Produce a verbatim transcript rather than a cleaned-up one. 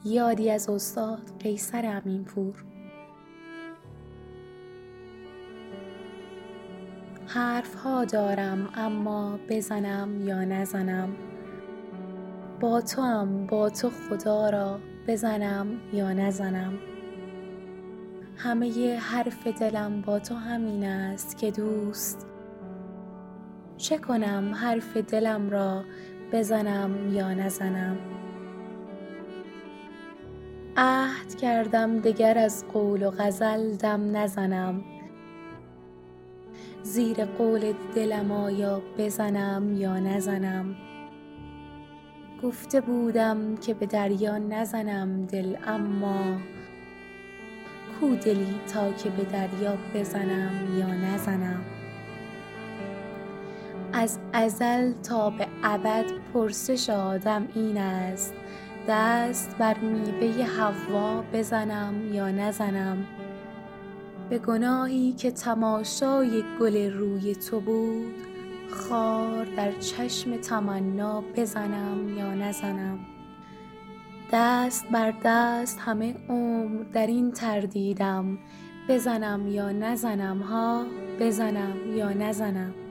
یادی از استاد قیصر امینپور. حرف ها دارم اما بزنم یا نزنم، با تو هم با تو خدا را بزنم یا نزنم. همه ی حرف دلم با تو همین است که دوست، چه کنم حرف دلم را بزنم یا نزنم. عهد کردم دگر از قول و غزل دم نزنم، زیر قول دلم آیا بزنم یا نزنم. گفته بودم که به دریا نزنم دل، اما کو دلی تا که به دریا بزنم یا نزنم. از ازل تا به ابد پرسش آدم این است، دست بر میوه حوا بزنم یا نزنم. به گناهی که تماشای گل روی تو بود، خار در چشم تمنا بزنم یا نزنم. دست بر دست همه عمر در این تردیدم، بزنم یا نزنم ها، بزنم یا نزنم.